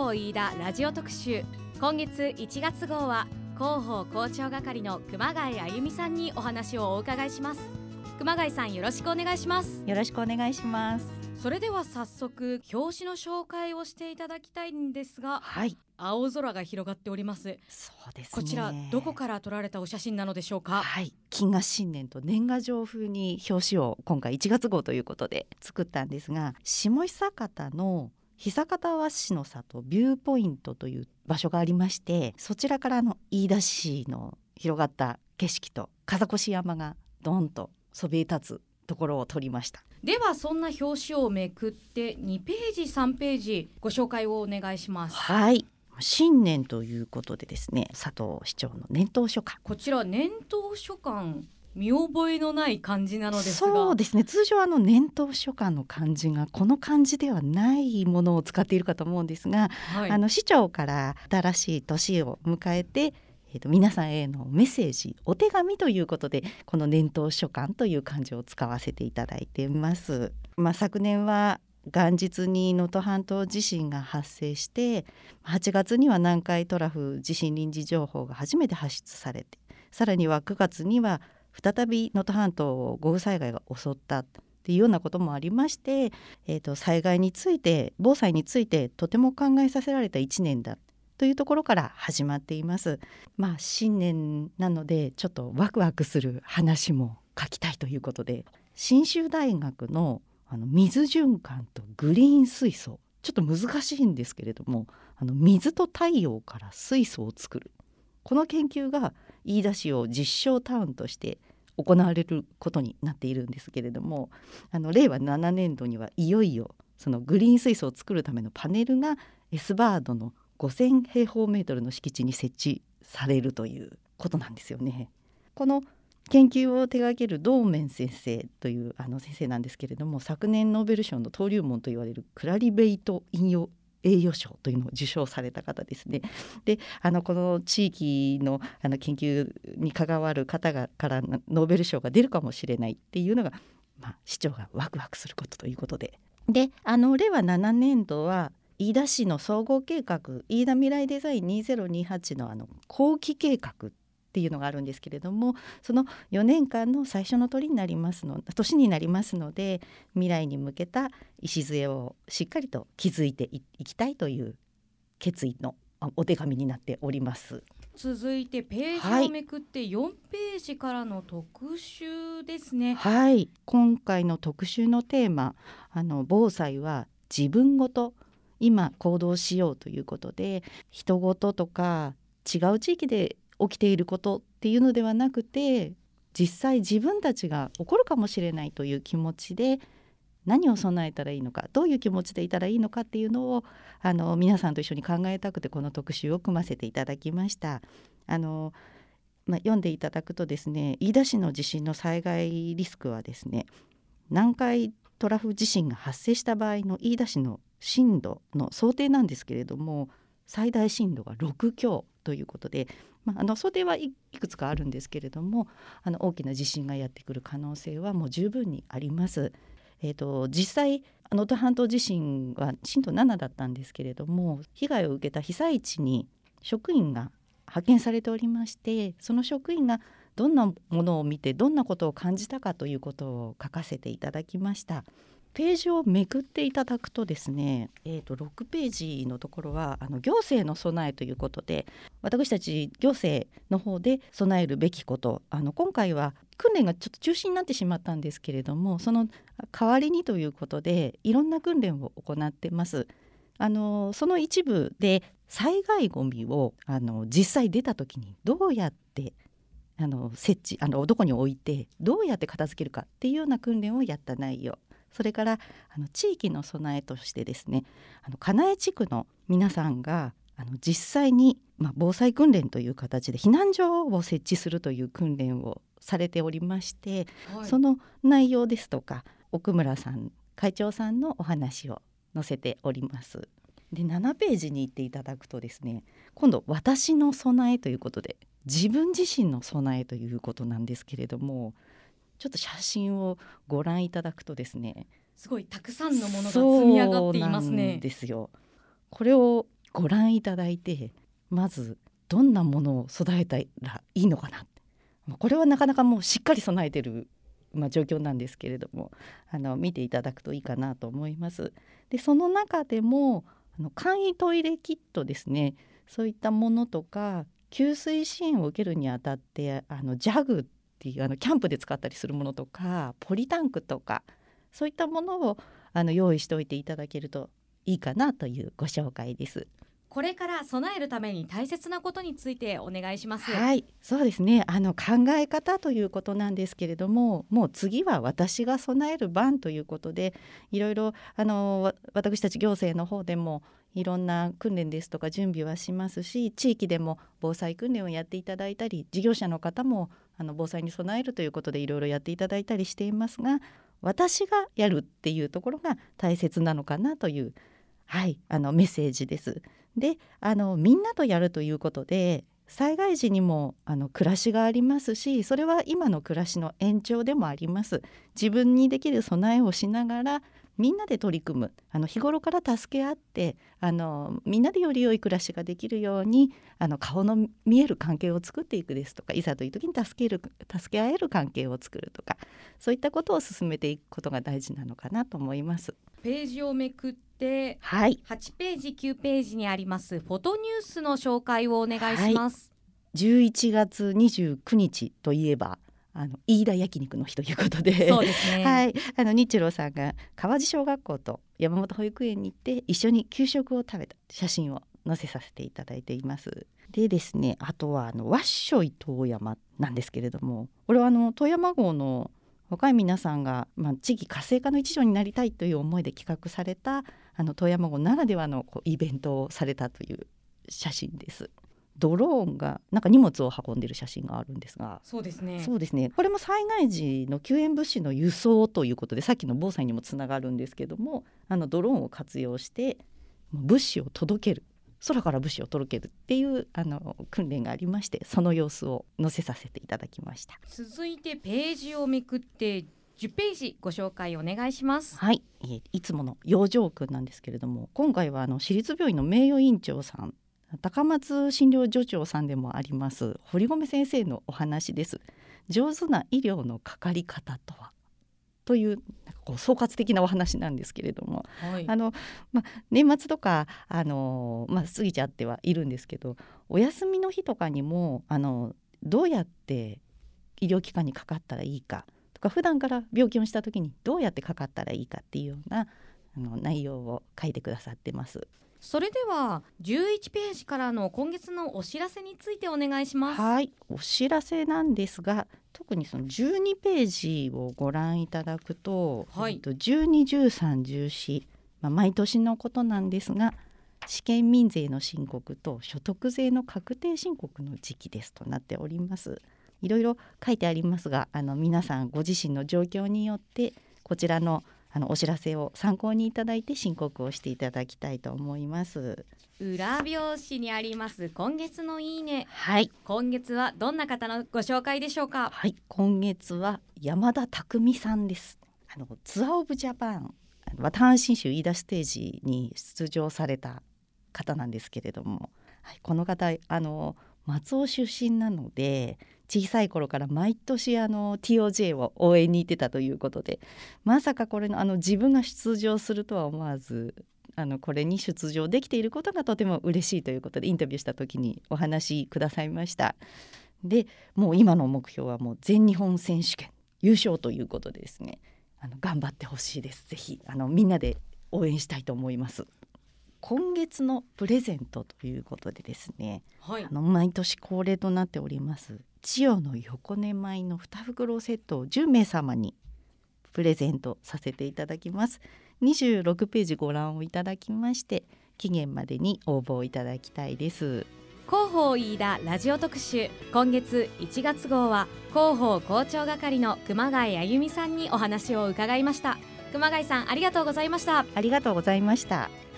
報飯田ラジオ特集。今月1月号は広報広聴係の熊谷あゆみさんにお話をお伺いします。熊谷さん、よろしくお願いします。 よろしくお願いします。 それでは早速表紙の紹介をしていただきたいんですが、 はい、 青空が広がっております。 そうですね。 こちらどこから撮られたお写真なのでしょうか？ はい、金河新年と年賀状風に表紙を今回1月号ということで作ったんですが、下久方の久方和紙の里ビューポイントという場所がありまして、そちらから飯田市の広がった景色と風越山がドンとそびえ立つところを撮りました。 ではそんな表紙をめくって2ページ3ページご紹介をお願いします。 はい、新年ということでですね、佐藤市長の年頭書簡、 こちら年頭書簡、見覚えのない漢字なのですが。 そうですね、通常年頭書簡の漢字がこの漢字ではないものを使っているかと思うんですが、 はい、 市長から新しい年を迎えて、皆さんへのメッセージ、お手紙ということでこの年頭書簡という漢字を使わせていただいています。昨年は元日に能登半島地震が発生して、8月には南海トラフ地震臨時情報が初めて発出されて、さらには9月には再び能登半島を豪雨災害が襲ったっていうようなこともありまして、災害について、防災についてとても考えさせられた1年だというところから始まっています。新年なのでちょっとワクワクする話も書きたいということで、信州大学の水循環とグリーン水素、ちょっと難しいんですけれども、水と太陽から水素を作る、この研究が飯田市を実証タウンとして行われることになっているんですけれども、令和7年度にはいよいよそのグリーン水素を作るためのパネルが S バードの5000平方メートルの敷地に設置されるということなんですよね。この研究を手掛ける道面先生という先生なんですけれども、昨年ノーベル賞の登竜門と言われるクラリベイト引用栄誉賞というのを受賞された方ですね。で、この地域の研究に関わる方からノーベル賞が出るかもしれないっていうのが、市長がワクワクすることということで、令和7年度は飯田市の総合計画、飯田未来デザイン2028の後期計画っていうのがあるんですけれども、その4年間の最初の年になりますので、未来に向けた礎をしっかりと築いていきたいという決意のお手紙になっております。 続いてページをめくって4ページからの特集ですね。 はい、今回の特集のテーマ、防災は自分ごと今行動しようということで、人ごととか違う地域で起きていることっていうのではなくて、実際自分たちが起こるかもしれないという気持ちで何を備えたらいいのか、どういう気持ちでいたらいいのかっていうのを皆さんと一緒に考えたくてこの特集を組ませていただきました。読んでいただくとですね、飯田市の地震の災害リスクはですね、南海トラフ地震が発生した場合の飯田市の震度の想定なんですけれども、最大震度が6強ということで、想定はいくつかあるんですけれども、大きな地震がやってくる可能性はもう十分にあります。実際能登半島地震は震度7だったんですけれども、被害を受けた被災地に職員が派遣されておりまして、その職員がどんなものを見てどんなことを感じたかということを書かせていただきました。ページをめくっていただくとですね、6ページのところは行政の備えということで、私たち行政の方で備えるべきこと、今回は訓練がちょっと中止になってしまったんですけれども、その代わりにということでいろんな訓練を行ってます。その一部で災害ゴミを実際出た時にどうやって設置どこに置いてどうやって片付けるかっていうような訓練をやった内容、それから地域の備えとしてですね、金江地区の皆さんが実際に、防災訓練という形で避難所を設置するという訓練をされておりまして、 はい、 その内容ですとか奥村さん会長さんのお話を載せております。で、7ページに行っていただくとですね、今度私の備えということで自分自身の備えということなんですけれども、ちょっと写真をご覧いただくとですね、 すごいたくさんのものが積み上がっていますね。 そうなんですよ。これをご覧いただいて、まずどんなものを育てたらいいのかな、これはなかなかもうしっかり備えてる、状況なんですけれども、見ていただくといいかなと思います。でその中でも簡易トイレキットですね、そういったものとか給水支援を受けるにあたってジャグっていうキャンプで使ったりするものとかポリタンクとか、そういったものを用意しておいていただけるといいかなというご紹介です。 これから備えるために大切なことについてお願いします。 はい、そうですね。考え方ということなんですけれども、もう次は私が備える番ということで、いろいろ私たち行政の方でもいろんな訓練ですとか準備はしますし、地域でも防災訓練をやっていただいたり、事業者の方も防災に備えるということでいろいろやっていただいたりしていますが、私がやるっていうところが大切なのかなという、メッセージです。でみんなとやるということで、災害時にも暮らしがありますし、それは今の暮らしの延長でもあります。自分にできる備えをしながらみんなで取り組む、日頃から助け合ってみんなでより良い暮らしができるように顔の見える関係を作っていくですとか、いざという時に助け合える関係を作るとか、そういったことを進めていくことが大事なのかなと思います。 ページをめくって、 8 ページ9ページにありますフォトニュースの紹介をお願いします。 11月29日といえば飯田焼肉の日ということで、 そうですね、 日露さんが川地小学校と山本保育園に行って一緒に給食を食べた写真を載せさせていただいています。でですね、あとはわっしょい遠山なんですけれども、これは富山号の若い皆さんが、地域活性化の一助になりたいという思いで企画された富山号ならではのイベントをされたという写真です。ドローンがなんか荷物を運んでいる写真があるんですが、 そうですね、 これも災害時の救援物資の輸送ということで、さっきの防災にもつながるんですけども、ドローンを活用して物資を届ける、空から物資を届けるっていう訓練がありまして、その様子を載せさせていただきました。 続いてページをめくって10ページご紹介お願いします。 はい、いつもの養生訓なんですけれども、今回は私立病院の名誉院長さん、高松診療所長さんでもあります堀米先生のお話です。上手な医療のかかり方とはという総括的なお話なんですけれども、年末とか過ぎちゃってはいるんですけど、お休みの日とかにもどうやって医療機関にかかったらいいかとか、普段から病気をした時にどうやってかかったらいいかっていうような内容を書いてくださってます。 それでは11ページからの今月のお知らせについてお願いします。 はい、お知らせなんですが、特にその12ページをご覧いただくと、12、13、14、毎年のことなんですが、試験民税の申告と所得税の確定申告の時期ですとなっております。いろいろ書いてありますが、皆さんご自身の状況によってこちらのお知らせを参考にいただいて申告をしていただきたいと思います。 裏表紙にあります今月のいいね、今月はどんな方のご紹介でしょうか。 今月は山田匠さんです。ツアーオブジャパン、渡阪神州飯田ステージに出場された方なんですけれども、この方松尾出身なので、小さい頃から毎年TOJ を応援に行ってたということで、まさかこれの自分が出場するとは思わず、これに出場できていることがとても嬉しいということで、インタビューした時にお話しくださいました。でもう今の目標はもう全日本選手権優勝ということでですね、頑張ってほしいです。ぜひみんなで応援したいと思います。今月のプレゼントということでですね、毎年恒例となっております千代の横根米の2袋セットを10名様にプレゼントさせていただきます。26ページご覧をいただきまして、期限までに応募いただきたいです。 広報飯田ラジオ特集、今月1月号は広報広聴係の熊谷あゆみさんにお話を伺いました。熊谷さん、ありがとうございました。 ありがとうございました。